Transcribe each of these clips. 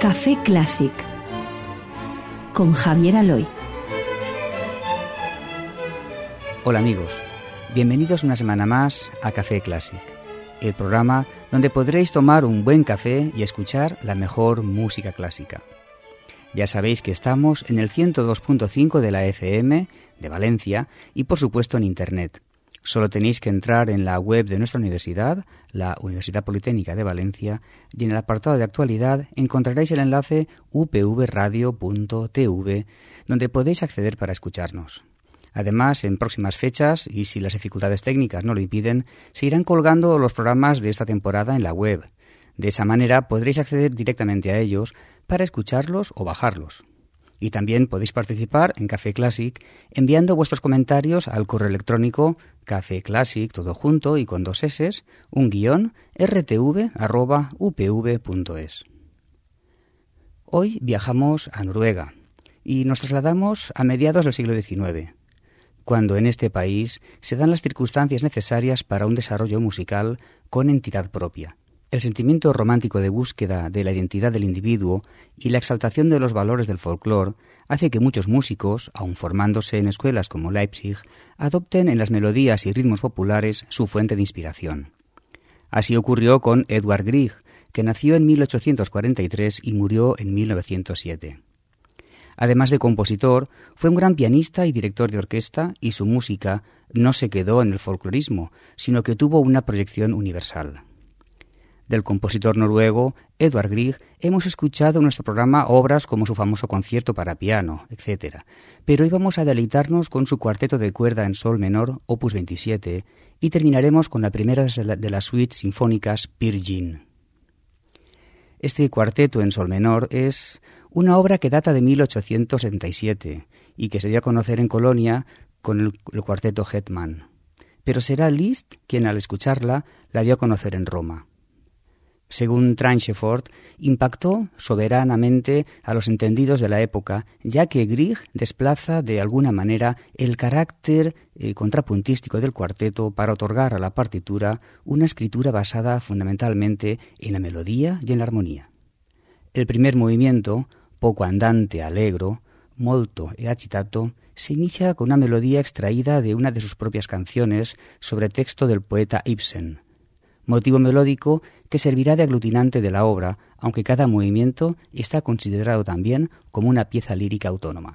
Café Clásic con Javier Aloy. Hola amigos, bienvenidos una semana más a Café Clásic, el programa donde podréis tomar un buen café y escuchar la mejor música clásica. Ya sabéis que estamos en el 102.5 de la FM de Valencia y por supuesto en Internet. Solo tenéis que entrar en la web de nuestra universidad, la Universidad Politécnica de Valencia, y en el apartado de actualidad encontraréis el enlace upvradio.tv, donde podéis acceder para escucharnos. Además, en próximas fechas, y si las dificultades técnicas no lo impiden, se irán colgando los programas de esta temporada en la web. De esa manera podréis acceder directamente a ellos para escucharlos o bajarlos. Y también podéis participar en Café Clásic enviando vuestros comentarios al correo electrónico cafeclassic, todo junto y con 2 s, _rtv@upv.es. Hoy viajamos a Noruega y nos trasladamos a mediados del siglo XIX, cuando en este país se dan las circunstancias necesarias para un desarrollo musical con entidad propia. El sentimiento romántico de búsqueda de la identidad del individuo y la exaltación de los valores del folclore hace que muchos músicos, aun formándose en escuelas como Leipzig, adopten en las melodías y ritmos populares su fuente de inspiración. Así ocurrió con Edvard Grieg, que nació en 1843 y murió en 1907. Además de compositor, fue un gran pianista y director de orquesta, y su música no se quedó en el folclorismo, sino que tuvo una proyección universal. Del compositor noruego Edvard Grieg hemos escuchado en nuestro programa obras como su famoso concierto para piano, etc. Pero hoy vamos a deleitarnos con su cuarteto de cuerda en sol menor, opus 27, y terminaremos con la primera de las suites sinfónicas Peer Gynt. Este cuarteto en sol menor es una obra que data de 1877 y que se dio a conocer en Colonia con el cuarteto Hetman. Pero será Liszt quien al escucharla la dio a conocer en Roma. Según Tranchefort, impactó soberanamente a los entendidos de la época, ya que Grieg desplaza de alguna manera el carácter contrapuntístico del cuarteto para otorgar a la partitura una escritura basada fundamentalmente en la melodía y en la armonía. El primer movimiento, poco andante allegro, molto e agitato, se inicia con una melodía extraída de una de sus propias canciones sobre texto del poeta Ibsen, motivo melódico que servirá de aglutinante de la obra, aunque cada movimiento está considerado también como una pieza lírica autónoma.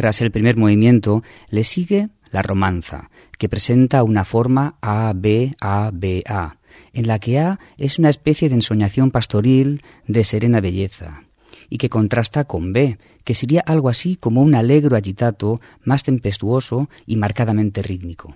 Tras el primer movimiento le sigue la romanza, que presenta una forma A-B-A-B-A, en la que A es una especie de ensoñación pastoril de serena belleza, y que contrasta con B, que sería algo así como un allegro agitato más tempestuoso y marcadamente rítmico.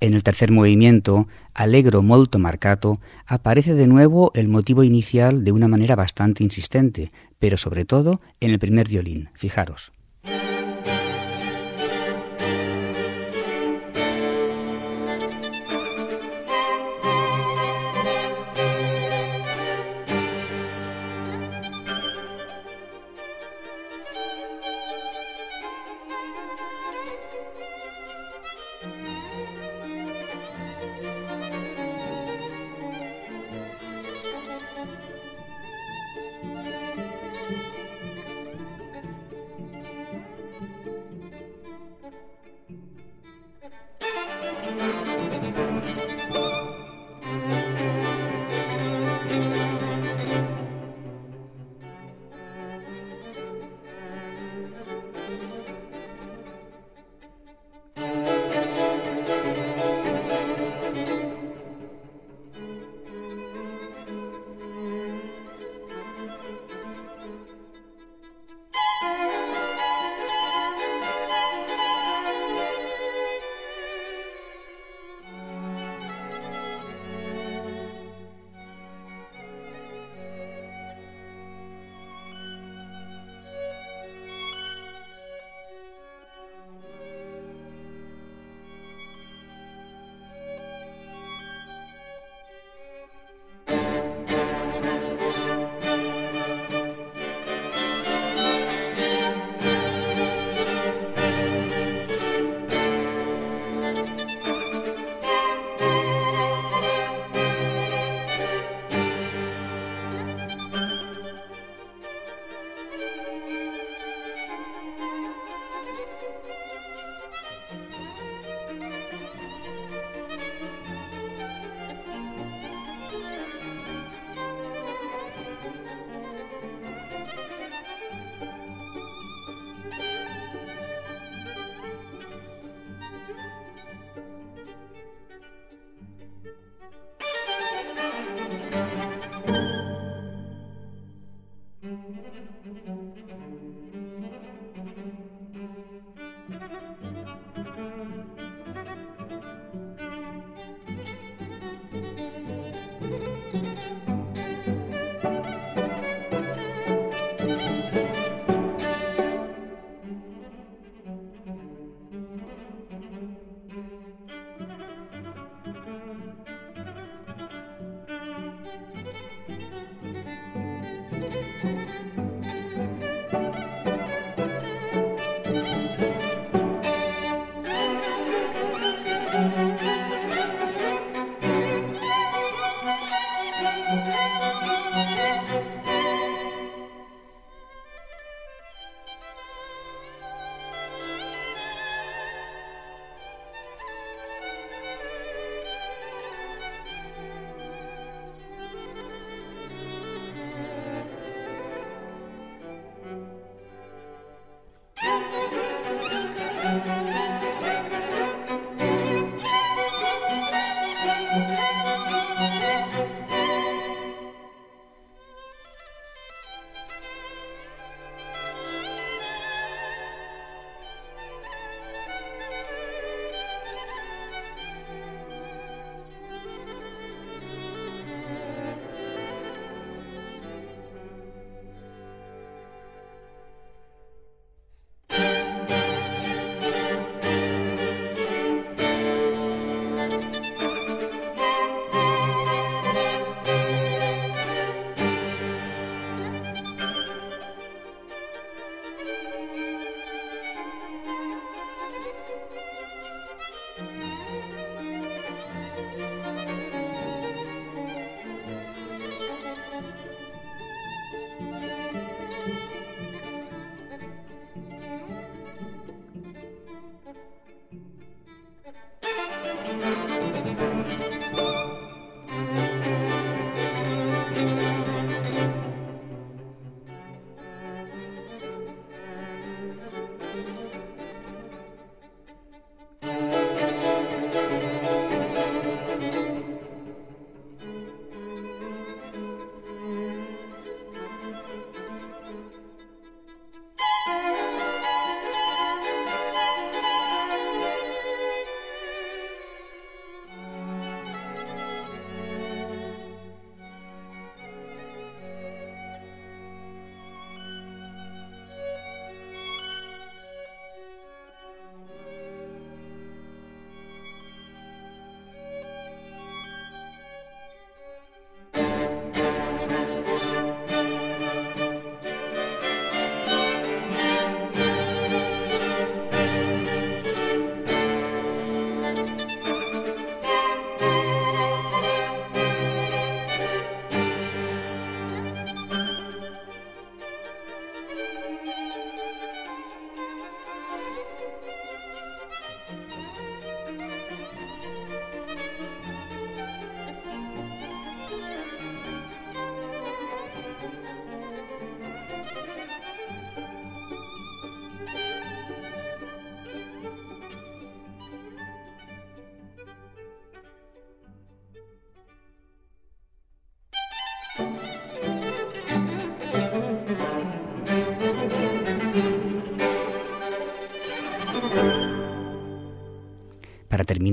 En el tercer movimiento, Allegro molto marcato, aparece de nuevo el motivo inicial de una manera bastante insistente, pero sobre todo en el primer violín. Fijaros.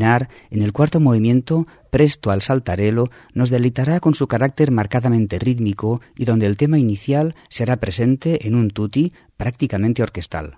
terminar, en el cuarto movimiento, presto al saltarello, nos deleitará con su carácter marcadamente rítmico y donde el tema inicial será presente en un tutti prácticamente orquestal.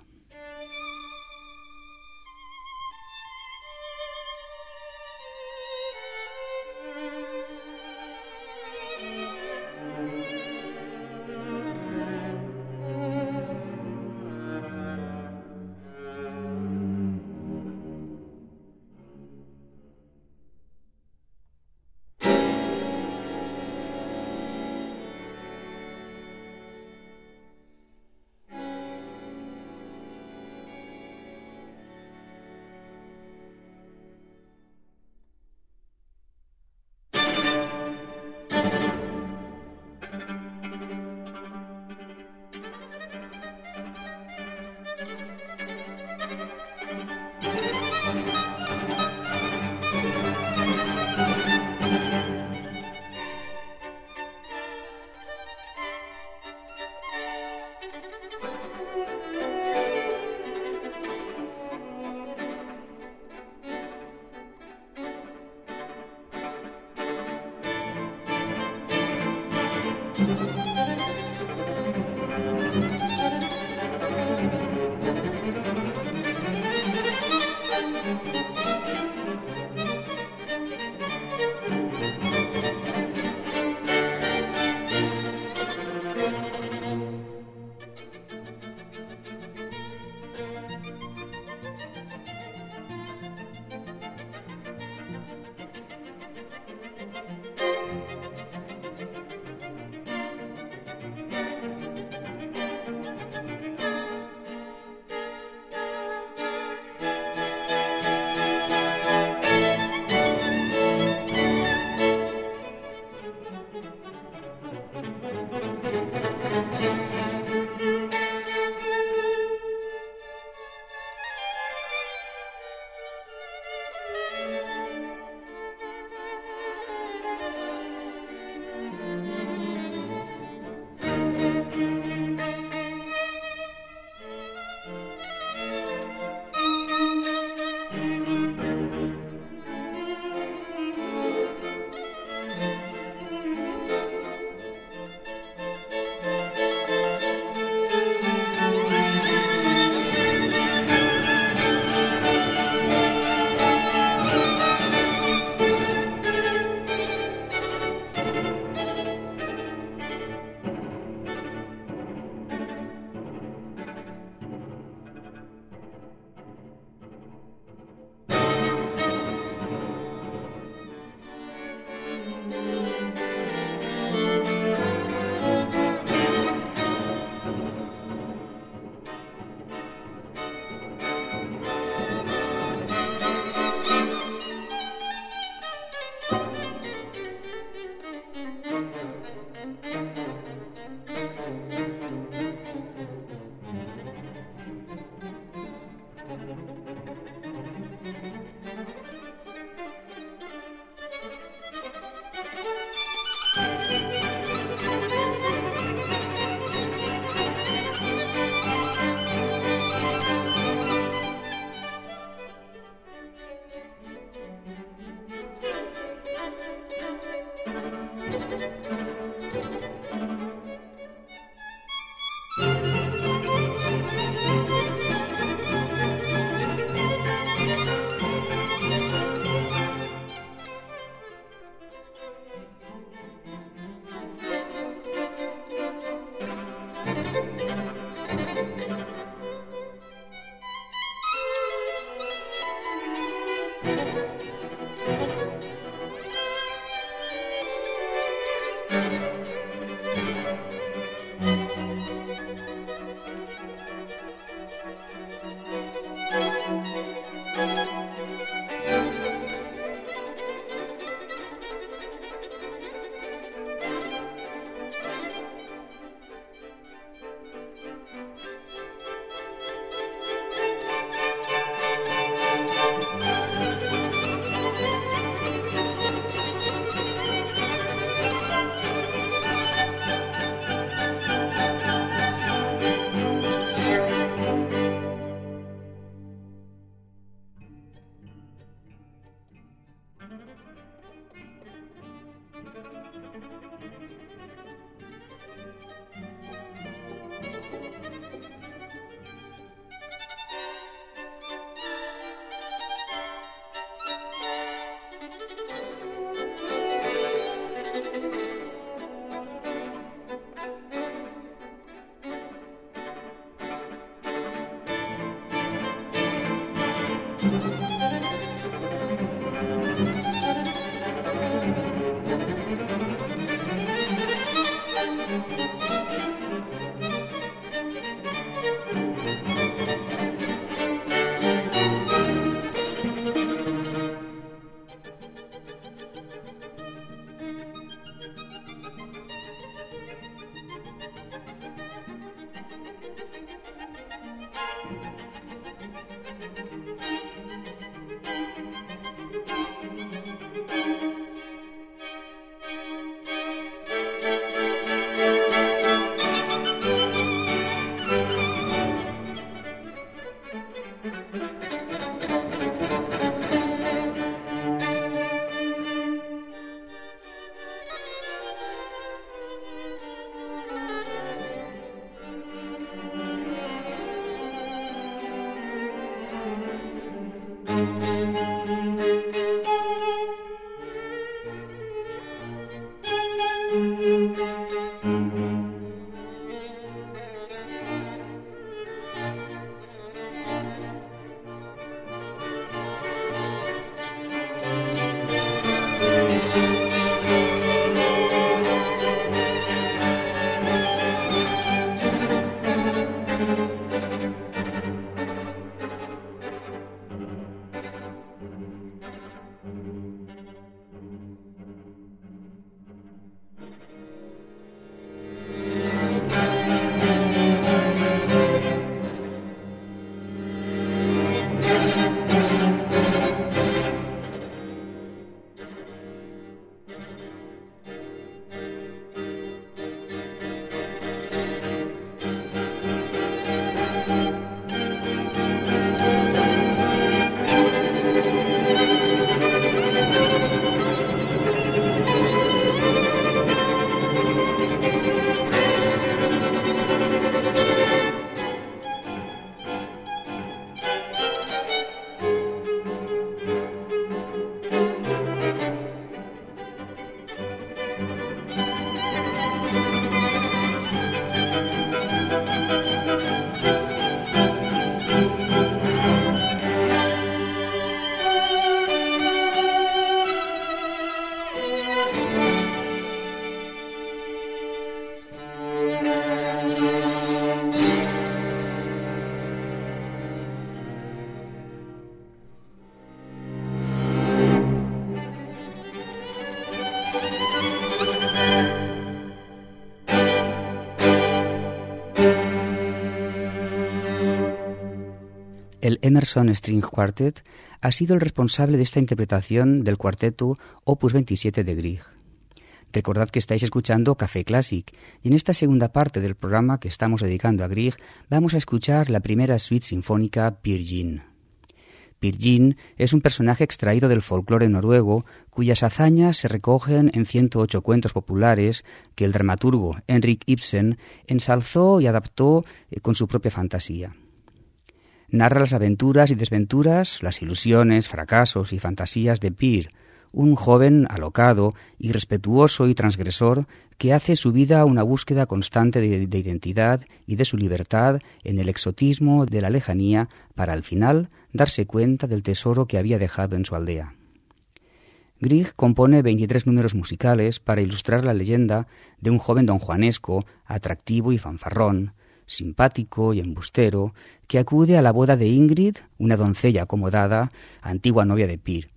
el Emerson String Quartet ha sido el responsable de esta interpretación del cuarteto Opus 27 de Grieg. Recordad que estáis escuchando Café Classic y en esta segunda parte del programa que estamos dedicando a Grieg vamos a escuchar la primera suite sinfónica Peer Gynt. Peer Gynt es un personaje extraído del folclore noruego cuyas hazañas se recogen en 108 cuentos populares que el dramaturgo Henrik Ibsen ensalzó y adaptó con su propia fantasía. Narra las aventuras y desventuras, las ilusiones, fracasos y fantasías de Peer, un joven alocado, irrespetuoso y transgresor que hace su vida una búsqueda constante de identidad y de su libertad en el exotismo de la lejanía para al final darse cuenta del tesoro que había dejado en su aldea. Grieg compone 23 números musicales para ilustrar la leyenda de un joven don Juanesco, atractivo y fanfarrón, simpático y embustero, que acude a la boda de Ingrid, una doncella acomodada, antigua novia de Peer.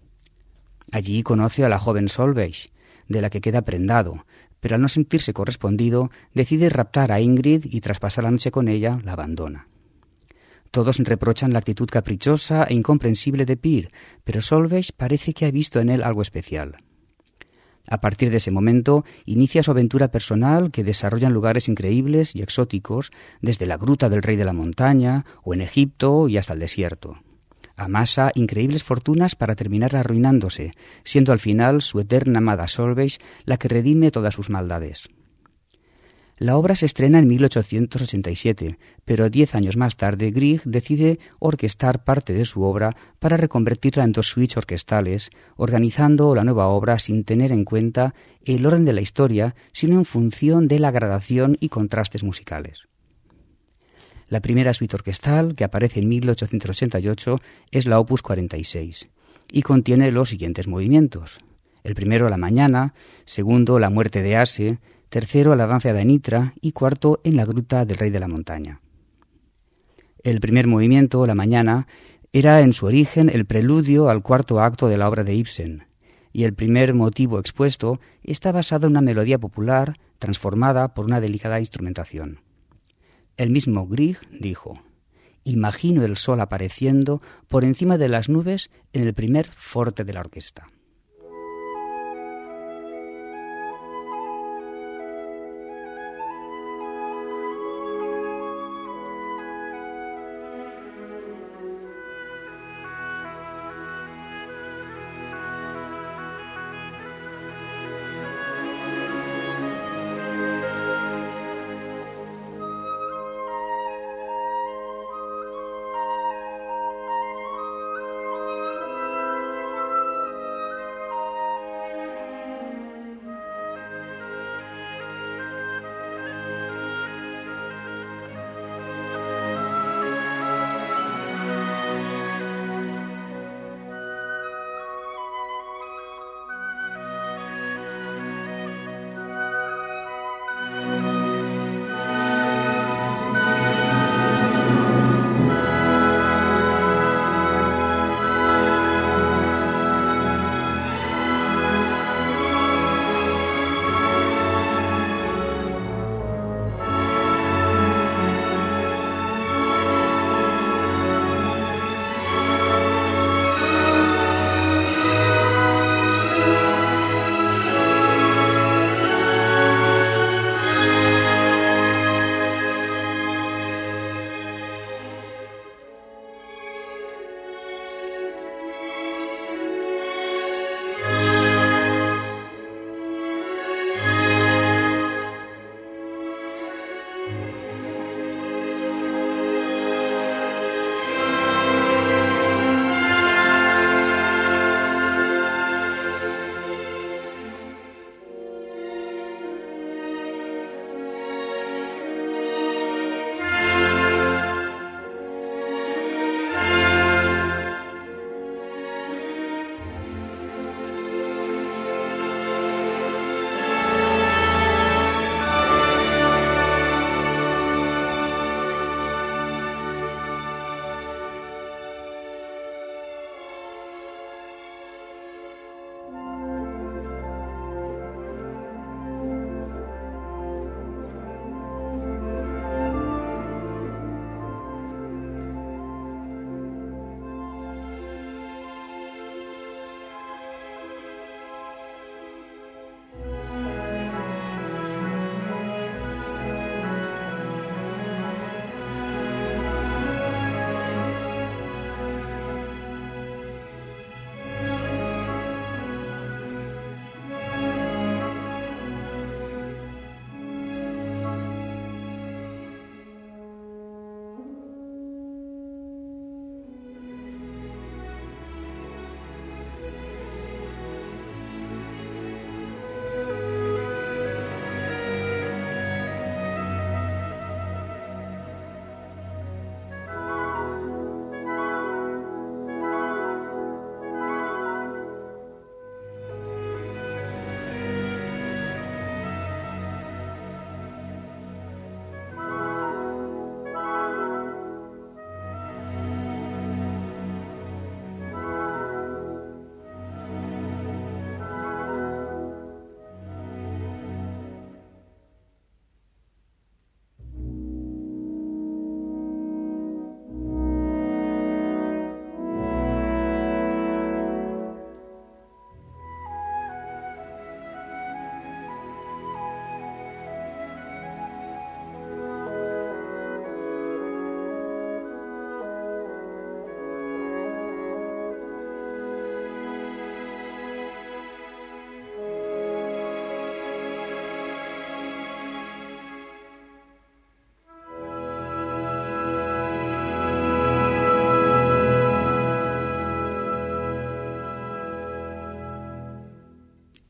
Allí conoce a la joven Solveig, de la que queda prendado, pero al no sentirse correspondido, decide raptar a Ingrid y tras pasar la noche con ella, la abandona. Todos reprochan la actitud caprichosa e incomprensible de Peer, pero Solveig parece que ha visto en él algo especial. A partir de ese momento, inicia su aventura personal que desarrolla en lugares increíbles y exóticos, desde la gruta del Rey de la Montaña, o en Egipto y hasta el desierto. Amasa increíbles fortunas para terminar arruinándose, siendo al final su eterna amada Solveig la que redime todas sus maldades. La obra se estrena en 1887, pero 10 años más tarde Grieg decide orquestar parte de su obra para reconvertirla en 2 suites orquestales, organizando la nueva obra sin tener en cuenta el orden de la historia, sino en función de la gradación y contrastes musicales. La primera suite orquestal, que aparece en 1888, es la Opus 46 y contiene los siguientes movimientos. El primero, la mañana; segundo, la muerte de Ase; tercero, la danza de Anitra y cuarto, en la gruta del Rey de la Montaña. El primer movimiento, la mañana, era en su origen el preludio al cuarto acto de la obra de Ibsen, y el primer motivo expuesto está basado en una melodía popular transformada por una delicada instrumentación. El mismo Grieg dijo: «Imagino el sol apareciendo por encima de las nubes en el primer forte de la orquesta».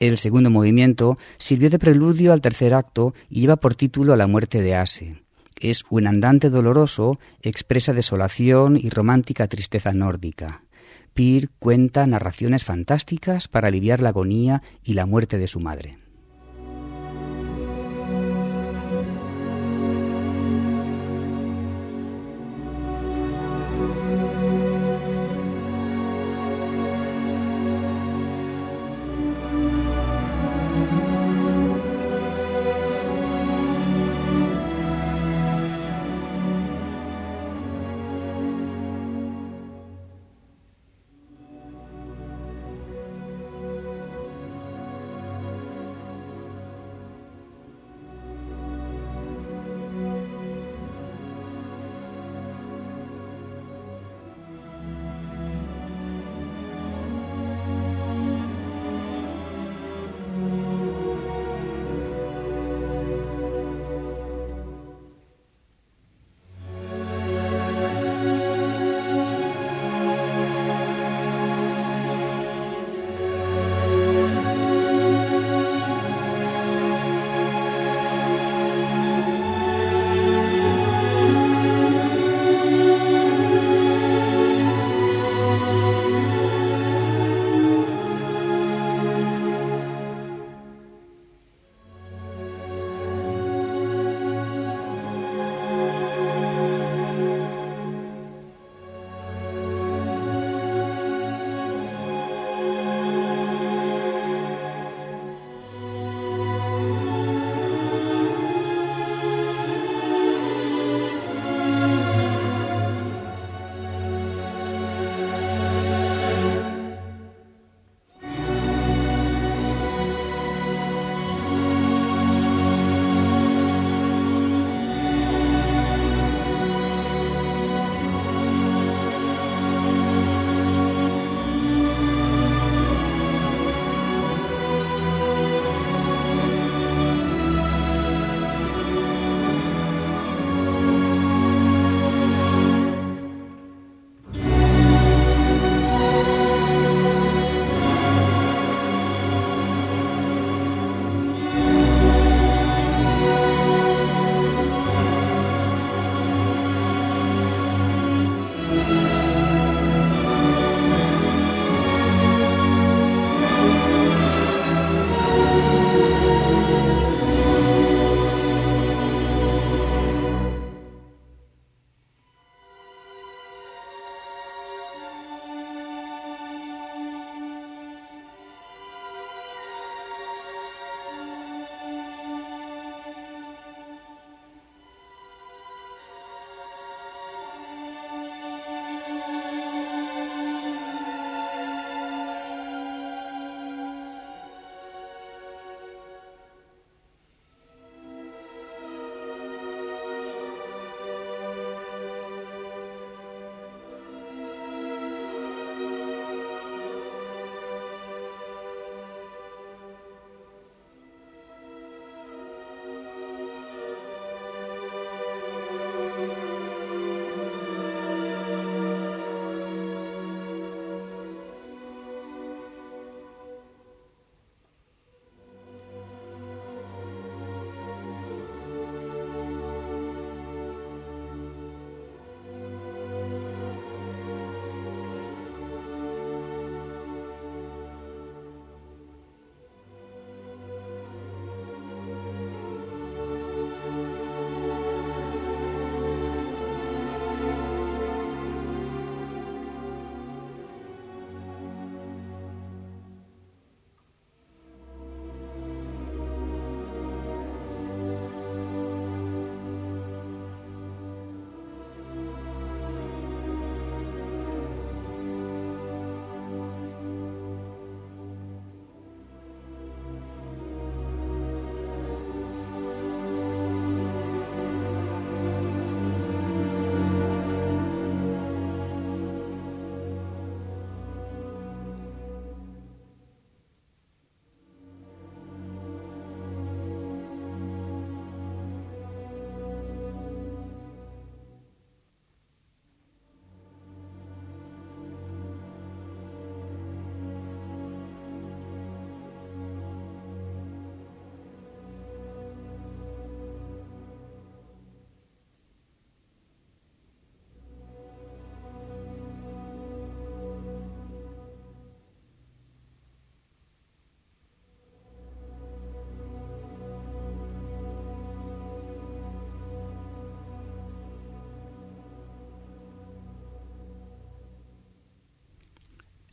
El segundo movimiento sirvió de preludio al tercer acto y lleva por título La muerte de Ase. Es un andante doloroso, expresa desolación y romántica tristeza nórdica. Pir cuenta narraciones fantásticas para aliviar la agonía y la muerte de su madre.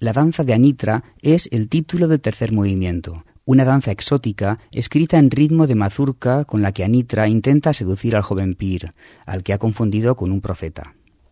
La danza de Anitra es el título del tercer movimiento, una danza exótica escrita en ritmo de mazurka con la que Anitra intenta seducir al joven Pir, al que ha confundido con un profeta.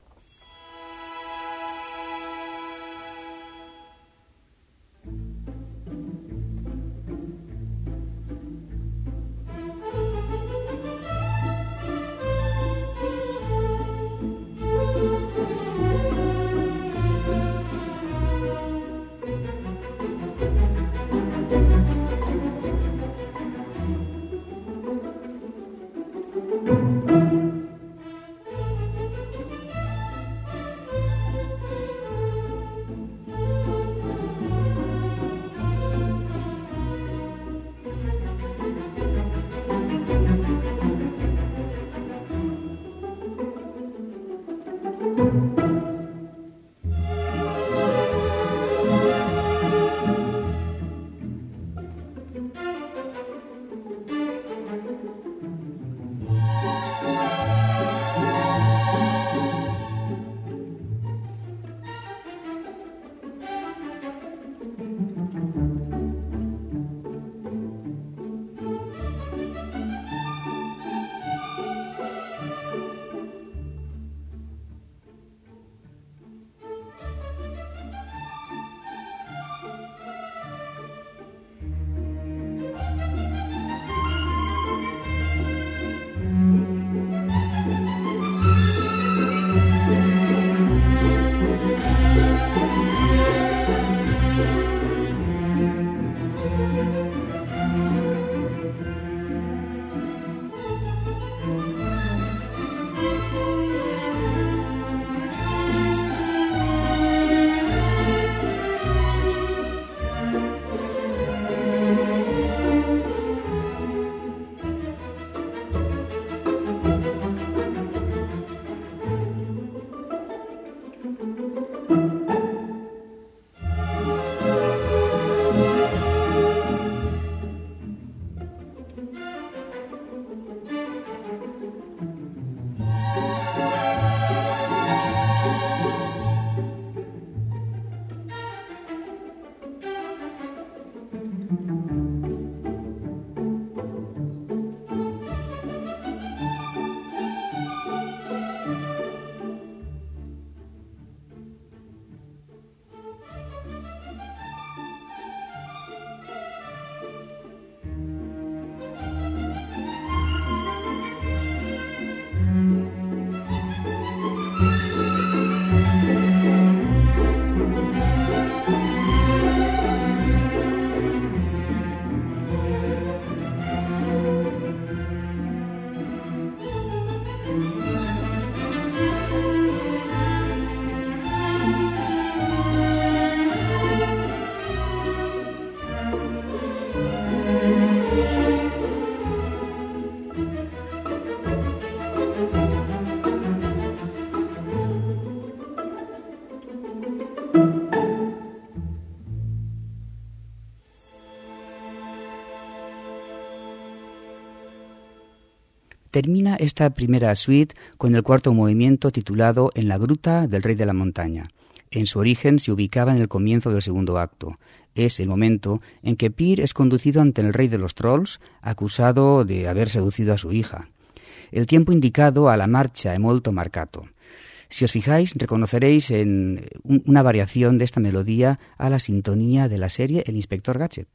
Termina esta primera suite con el cuarto movimiento titulado En la gruta del rey de la montaña. En su origen se ubicaba en el comienzo del segundo acto. Es el momento en que Pir es conducido ante el rey de los trolls, acusado de haber seducido a su hija. El tiempo indicado a la marcha è molto marcato. Si os fijáis, reconoceréis en una variación de esta melodía a la sintonía de la serie El Inspector Gadget.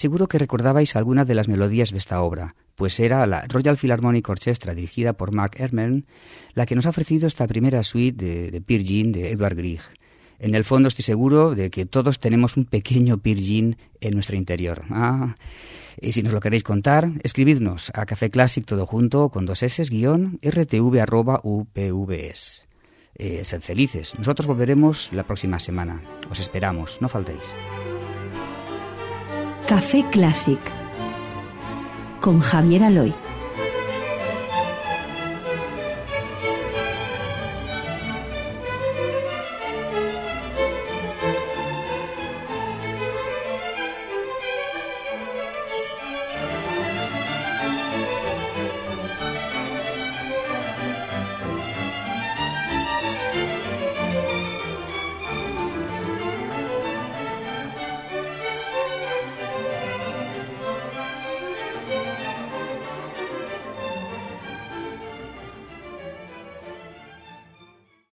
Seguro que recordabais alguna de las melodías de esta obra, pues era la Royal Philharmonic Orchestra, dirigida por Mark Erman, la que nos ha ofrecido esta primera suite de Peer Gynt de Edvard Grieg. En el fondo estoy seguro de que todos tenemos un pequeño Peer Gynt en nuestro interior. Y si nos lo queréis contar, escribidnos a Café Clásic todo junto con 2 s _rtv@upvs. Sed felices. Nosotros volveremos la próxima semana. Os esperamos, no faltéis. Café Clásic con Javier Aloy.